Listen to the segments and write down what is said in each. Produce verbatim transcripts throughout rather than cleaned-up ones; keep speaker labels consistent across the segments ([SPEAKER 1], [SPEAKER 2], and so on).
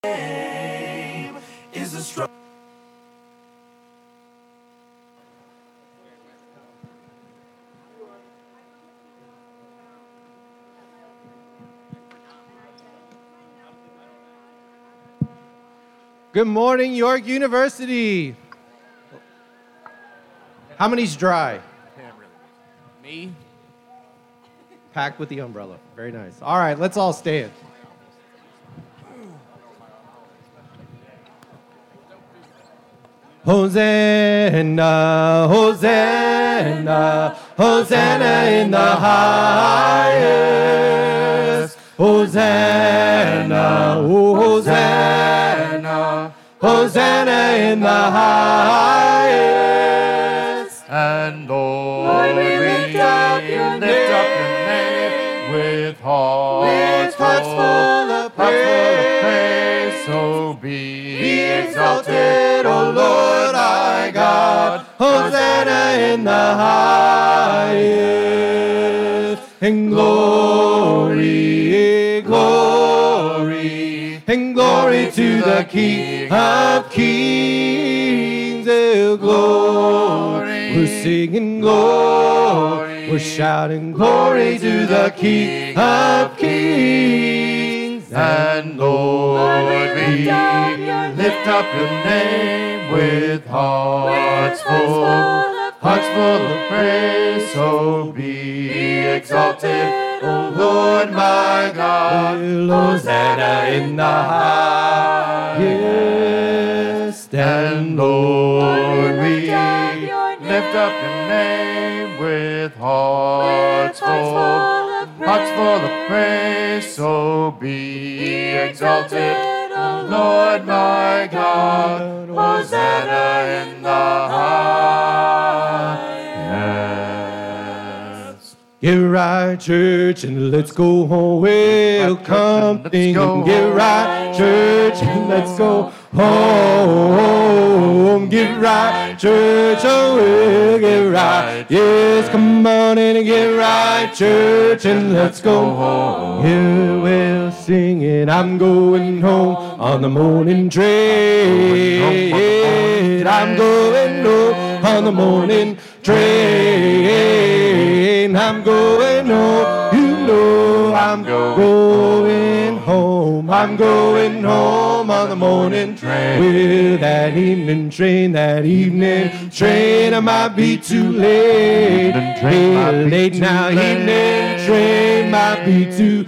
[SPEAKER 1] name is a strong.
[SPEAKER 2] Good morning, York University. How many's dry?
[SPEAKER 3] Me?
[SPEAKER 2] Packed with the umbrella. Very nice. All right, let's all stand. Hosanna, Hosanna, Hosanna in the highest. Hosanna, oh, Hosanna, Hosanna in the highest.
[SPEAKER 3] And Lord,
[SPEAKER 4] Lord, we lift up your
[SPEAKER 3] lift up your name with hearts,
[SPEAKER 2] With hearts full of
[SPEAKER 3] hearts full of
[SPEAKER 2] praise.
[SPEAKER 3] praise. So be,
[SPEAKER 2] Be exalted, O Lord our God, Hosanna in the highest. And glory, glory, and glory to the King of Kings. Oh, glory, we're singing glory, we're shouting glory to the King of Kings.
[SPEAKER 3] And Lord,
[SPEAKER 4] Lord, we
[SPEAKER 3] we
[SPEAKER 4] lift up your
[SPEAKER 3] lift up your name with hearts full, hearts full of praise. So be exalted, O Lord my God.
[SPEAKER 2] Hosanna in the highest.
[SPEAKER 3] And Lord, we lift up your
[SPEAKER 4] name
[SPEAKER 3] name with hearts full, hearts full of praise. So be exalted, O Lord my God. Hosanna in the highest.
[SPEAKER 2] Get right, church, and let's go home. Welcome, thinking. Get right, church, and let's go home. Get right, church, oh, we'll get right. Yes, come on in and get right, church, and let's go home. Yeah, we'll sing it. I'm going home on the morning train. I'm going home on the morning train. I'm going home, you know I'm going home. I'm going home on the morning train. With that evening train, that evening train, I might be too late. Hey, late now, evening train might be too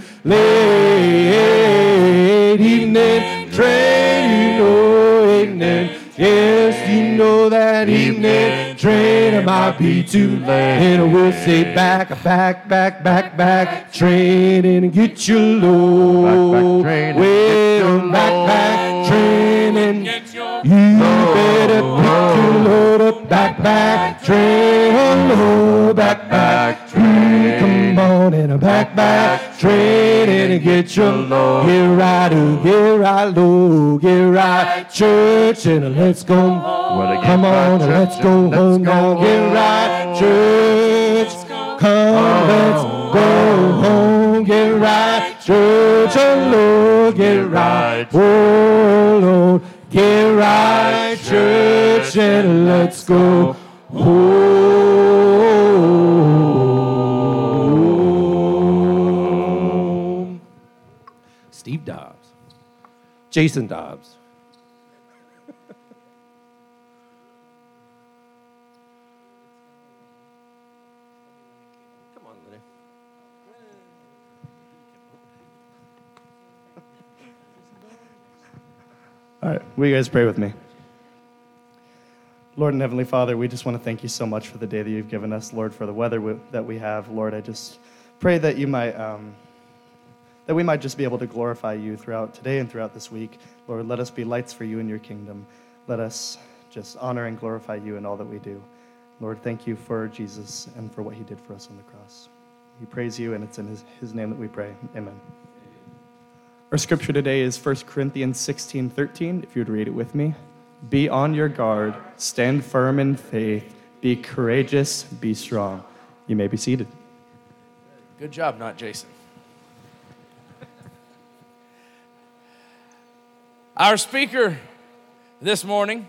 [SPEAKER 2] late. Evening train, you know, evening. Yes, you know that evening train, I might be too late. And we'll say back, back, back, back, back, train and get your load. Well, back, back, train and you better pick your load up. Back, back, train, oh, back, back, train. Come on in a back, back, train and get your load. Get right, oh, get right, low, get right, church, and let's go. Come on, let's go home now. Get right, church. Come, let's go home. Get right, church. Oh Lord, get right. Oh Lord, get right, church, and let's go home. Steve Dobbs. Jason Dobbs. Come on, Lenny.
[SPEAKER 5] All right, will you guys pray with me? Lord and Heavenly Father, we just want to thank you so much for the day that you've given us, Lord, for the weather we, that we have. Lord, I just pray that you might, um, that we might just be able to glorify you throughout today and throughout this week. Lord, let us be lights for you in your kingdom. Let us just honor and glorify you in all that we do. Lord, thank you for Jesus and for what he did for us on the cross. We praise you, and it's in his, his name that we pray. Amen. Our scripture today is First Corinthians sixteen thirteen, if you would read it with me. Be on your guard, stand firm in faith, be courageous, be strong. You may be seated.
[SPEAKER 3] Good job, not Jason.
[SPEAKER 1] Our speaker this morning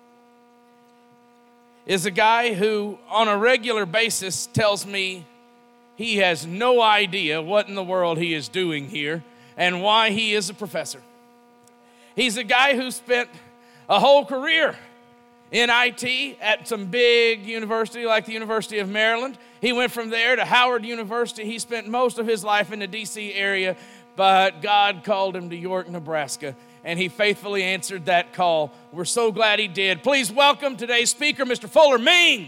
[SPEAKER 1] is a guy who, on a regular basis, tells me he has no idea what in the world he is doing here and why he is a professor. He's a guy who spent a whole career in I T at some big university like the University of Maryland. He went from there to Howard University. He spent most of his life in the D C area, but God called him to York, Nebraska, and he faithfully answered that call. We're so glad he did. Please welcome today's speaker, Mister Fuller Ming.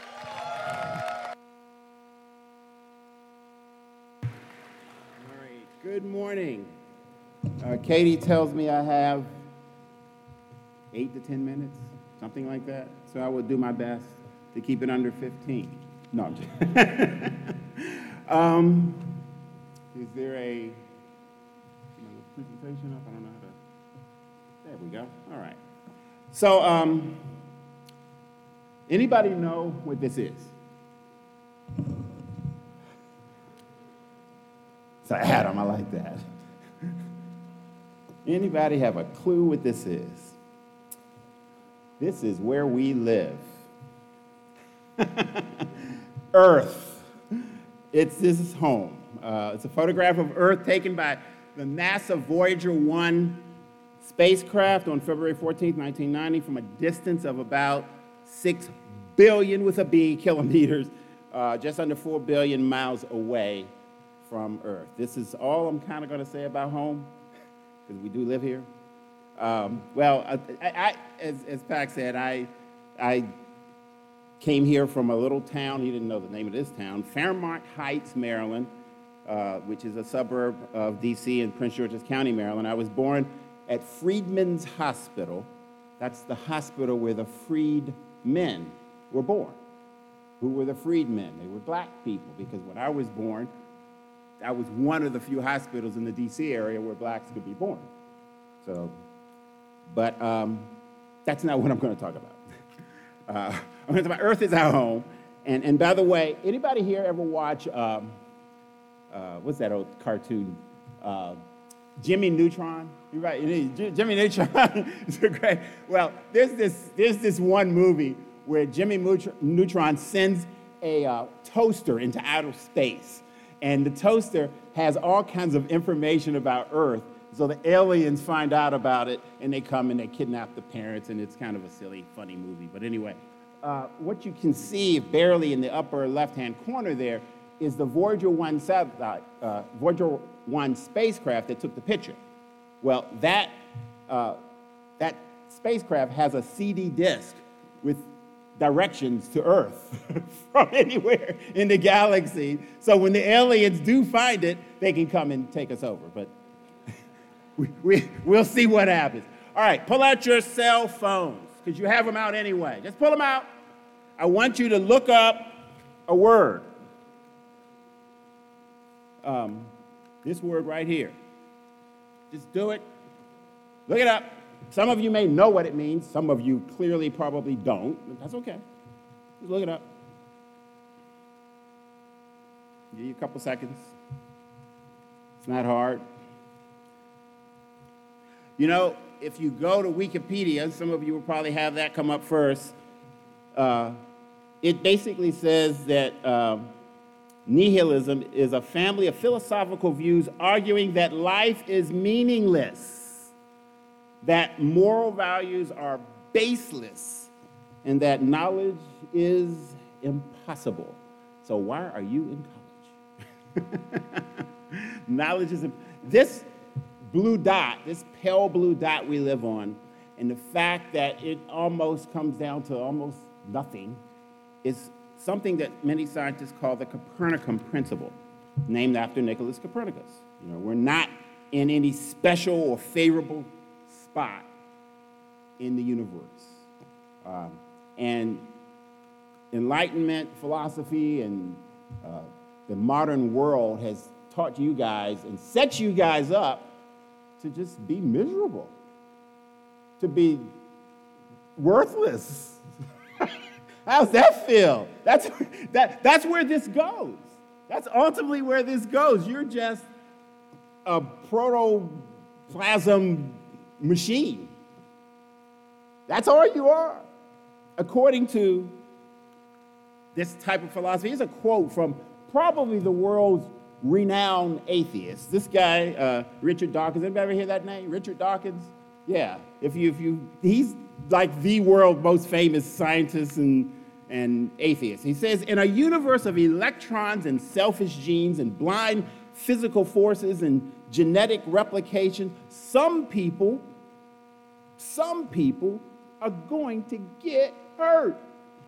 [SPEAKER 6] All right, good morning. Uh, Katie tells me I have eight to ten minutes, something like that. So I will do my best to keep it under fifteen. No, I'm just um, is there a presentation up? I don't know how to. There we go. All right. So, um, anybody know what this is? It's an atom. I like that. Anybody have a clue what this is? This is where we live. Earth. It's this is home. Uh, it's a photograph of Earth taken by the NASA Voyager one spacecraft on February fourteenth, nineteen ninety, from a distance of about six billion with a B kilometers, uh, just under four billion miles away from Earth. This is all I'm kind of going to say about home, because we do live here. Um, well, I, I, as, as Pac said, I, I came here from a little town. He didn't know the name of this town, Fairmont Heights, Maryland, uh, which is a suburb of D C in Prince George's County, Maryland. I was born at Freedmen's Hospital. That's the hospital where the freedmen were born. Who were the freedmen? They were black people, because when I was born, that was one of the few hospitals in the D C area where blacks could be born. So, but um, that's not what I'm going to talk about. Uh, I'm going to talk about Earth is our home. And, and by the way, anybody here ever watch, um, uh, what's that old cartoon? Uh, Jimmy Neutron? You're right, it is. Jimmy Neutron is great. Well, there's this, there's this one movie where Jimmy Neutron sends a uh, toaster into outer space. And the toaster has all kinds of information about Earth. So the aliens find out about it, and they come and they kidnap the parents, and it's kind of a silly, funny movie. But anyway, uh, what you can see barely in the upper left-hand corner there is the Voyager one satellite, uh, Voyager one spacecraft that took the picture. Well, that, uh, that spacecraft has a C D disc with directions to Earth from anywhere in the galaxy. So when the aliens do find it, they can come and take us over. But we, we, we'll see what happens. All right, pull out your cell phones, because you have them out anyway. Just pull them out. I want you to look up a word. Um, this word right here. Just do it. Look it up. Some of you may know what it means. Some of you clearly probably don't. But that's okay. Just look it up. Give you a couple seconds. It's not hard. You know, if you go to Wikipedia, some of you will probably have that come up first. Uh, it basically says that uh, nihilism is a family of philosophical views arguing that life is meaningless, that moral values are baseless, and that knowledge is impossible. So why are you in college? Knowledge is imp- this blue dot, this pale blue dot we live on, and the fact that it almost comes down to almost nothing, is something that many scientists call the Copernican principle, named after Nicholas Copernicus. You know, we're not in any special or favorable spot in the universe. Um, and Enlightenment philosophy and uh, the modern world has taught you guys and set you guys up to just be miserable, to be worthless. How's that feel? That's, that, that's where this goes. That's ultimately where this goes. You're just a protoplasm machine. That's all you are, according to this type of philosophy. Here's a quote from probably the world's renowned atheist. This guy, uh, Richard Dawkins. Anybody ever hear that name? Richard Dawkins? Yeah. If you, if you, he's like the world's most famous scientist and, and atheist. He says, in a universe of electrons and selfish genes and blind physical forces and genetic replication, some people, some people are going to get hurt.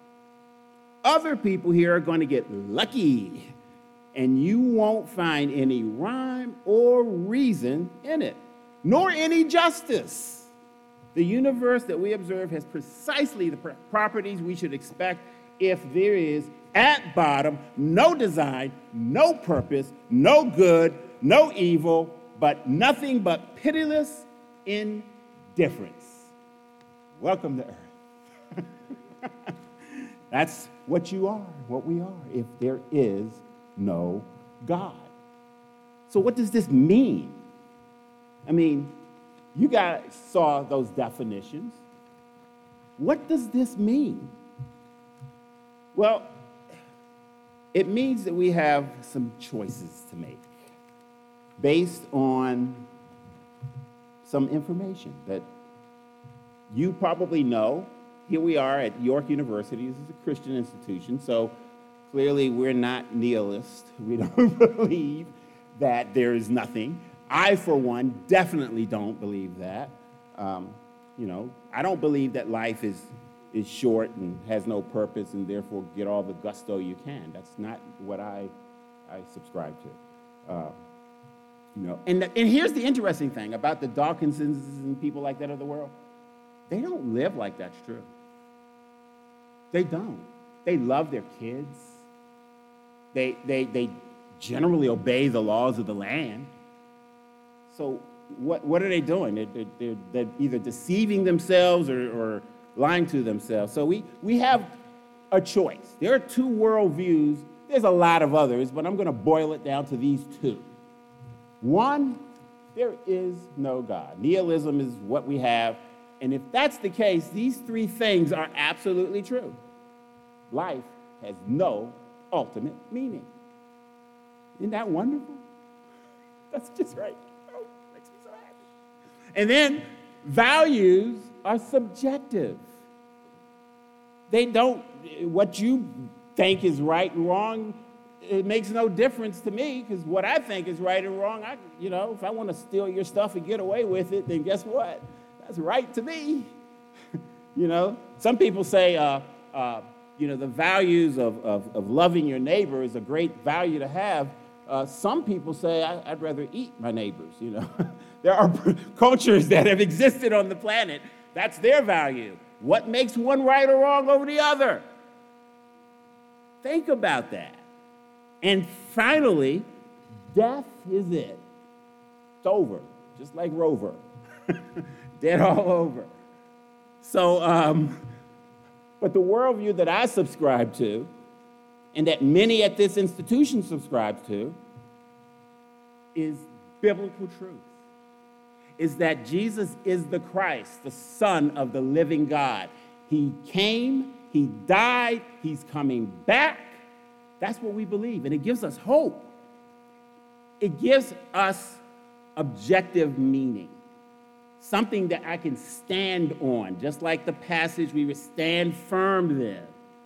[SPEAKER 6] Other people here are going to get lucky, and you won't find any rhyme or reason in it, nor any justice. The universe that we observe has precisely the properties we should expect if there is, at bottom, no design, no purpose, no good, no evil, but nothing but pitiless indifference. Welcome to Earth. That's what you are, what we are, if there is no God. So what does this mean? I mean, you guys saw those definitions. What does this mean? Well, it means that we have some choices to make based on some information that you probably know. Here we are at York University. This is a Christian institution, so clearly we're not nihilists. We don't believe that there is nothing. I, for one, definitely don't believe that. Um, you know, I don't believe that life is, is short and has no purpose and therefore get all the gusto you can. That's not what I, I subscribe to. Uh, you know, and, the, and here's the interesting thing about the Dawkinsons and people like that of the world. They don't live like that's true. They don't. They love their kids. They, they, they generally obey the laws of the land. So what, what are they doing? They're, they're, they're either deceiving themselves or, or lying to themselves. So we, we have a choice. There are two worldviews. There's a lot of others, but I'm going to boil it down to these two. One, there is no God. Nihilism is what we have. And if that's the case, these three things are absolutely true. Life has no ultimate meaning. Isn't that wonderful? That's just right. Oh, makes me so happy. And then values are subjective. They don't, what you think is right and wrong, it makes no difference to me, because what I think is right and wrong, I, you know, if I want to steal your stuff and get away with it, then guess what? That's right to me. You know, some people say, uh, uh, you know, the values of, of, of loving your neighbor is a great value to have. Uh, some people say, I, I'd rather eat my neighbors, you know. There are cultures that have existed on the planet. That's their value. What makes one right or wrong over the other? Think about that. And finally, death is it. It's over, just like Rover. Dead all over. So, um, but the worldview that I subscribe to, and that many at this institution subscribe to, is biblical truth. Is that Jesus is the Christ, the Son of the living God. He came, he died, he's coming back. That's what we believe, and it gives us hope. It gives us objective meaning. Something that I can stand on, just like the passage we would stand firm then.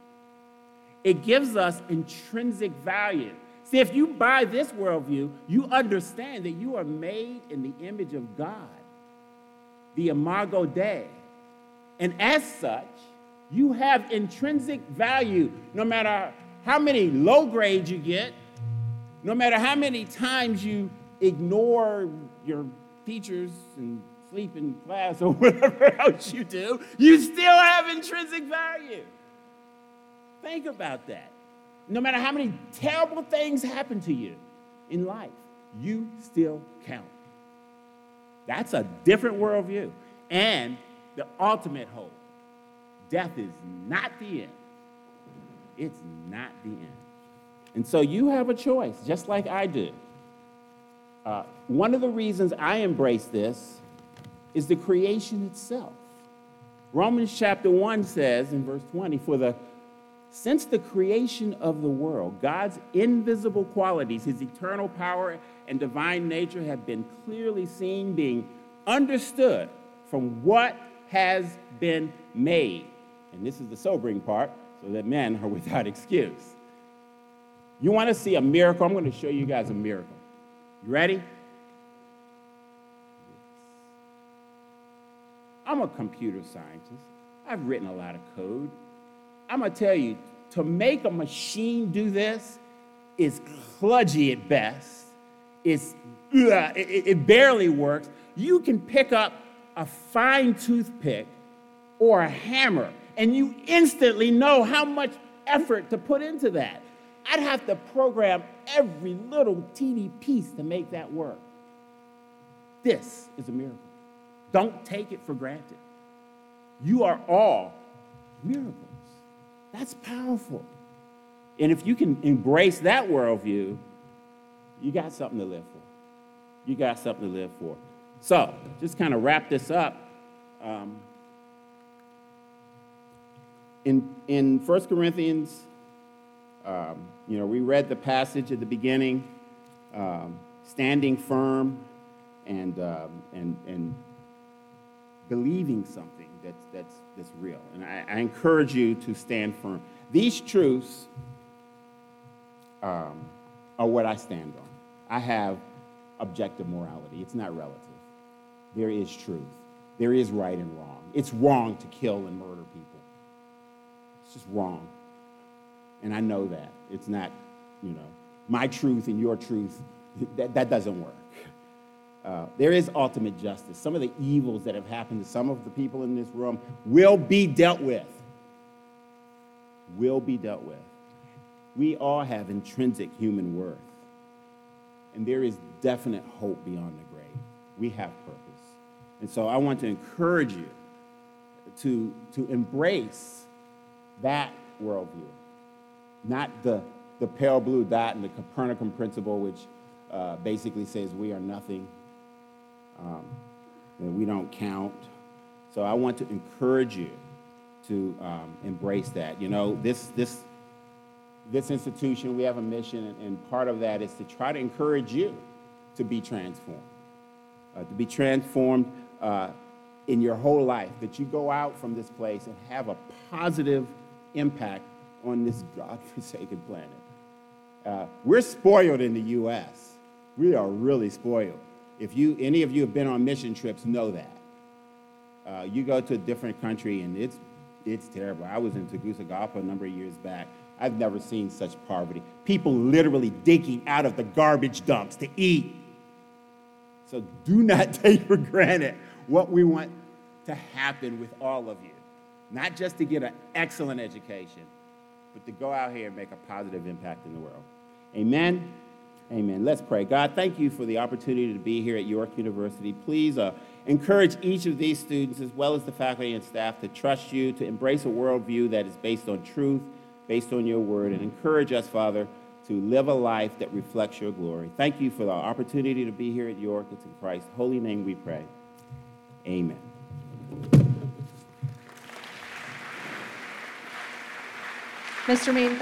[SPEAKER 6] It gives us intrinsic value. See, if you buy this worldview, you understand that you are made in the image of God, the imago Dei. And as such, you have intrinsic value, no matter how many low grades you get, no matter how many times you ignore your teachers and sleep in class or whatever else you do, you still have intrinsic value. Think about that. No matter how many terrible things happen to you in life, you still count. That's a different worldview. And the ultimate hope, death is not the end. It's not the end. And so you have a choice, just like I do. Uh, one of the reasons I embrace this is the creation itself. Romans chapter one says in verse twenty, for the since the creation of the world, God's invisible qualities, his eternal power and divine nature have been clearly seen, being understood from what has been made. And this is the sobering part, so that men are without excuse. You want to see a miracle? I'm going to show you guys a miracle. You ready? I'm a computer scientist. I've written a lot of code. I'm going to tell you, to make a machine do this is kludgy at best. It's, ugh, it, it barely works. You can pick up a fine toothpick or a hammer, and you instantly know how much effort to put into that. I'd have to program every little teeny piece to make that work. This is a miracle. Don't take it for granted. You are all miracles. That's powerful. And if you can embrace that worldview, you got something to live for. You got something to live for. So, just kind of wrap this up. Um, in, in First Corinthians, um, you know, we read the passage at the beginning, um, standing firm and, um, and, and believing something that's, that's, that's real. And I, I encourage you to stand firm. These truths um, are what I stand on. I have objective morality. It's not relative. There is truth. There is right and wrong. It's wrong to kill and murder people. It's just wrong. And I know that. It's not, you know, my truth and your truth. That, that doesn't work. Uh, there is ultimate justice. Some of the evils that have happened to some of the people in this room will be dealt with. Will be dealt with. We all have intrinsic human worth. And there is definite hope beyond the grave. We have purpose. And so I want to encourage you to, to embrace that worldview, not the, the pale blue dot and the Copernican principle, which uh, basically says we are nothing, um, and we don't count. So I want to encourage you to um, embrace that. You know, this, this, this institution, we have a mission, and, and part of that is to try to encourage you to be transformed, uh, to be transformed uh, in your whole life, that you go out from this place and have a positive impact on this God-forsaken planet. Uh, we're spoiled in the U S We are really spoiled. If you, any of you have been on mission trips, know that. Uh, you go to a different country, and it's, it's terrible. I was in Tegucigalpa a number of years back. I've never seen such poverty. People literally digging out of the garbage dumps to eat. So do not take for granted what we want to happen with all of you. Not just to get an excellent education, but to go out here and make a positive impact in the world. Amen? Amen. Let's pray. God, thank you for the opportunity to be here at York University. Please uh, encourage each of these students, as well as the faculty and staff, to trust you, to embrace a worldview that is based on truth, based on your word, and encourage us, Father, to live a life that reflects your glory. Thank you for the opportunity to be here at York. It's in Christ's holy name we pray. Amen.
[SPEAKER 4] Mister Mean,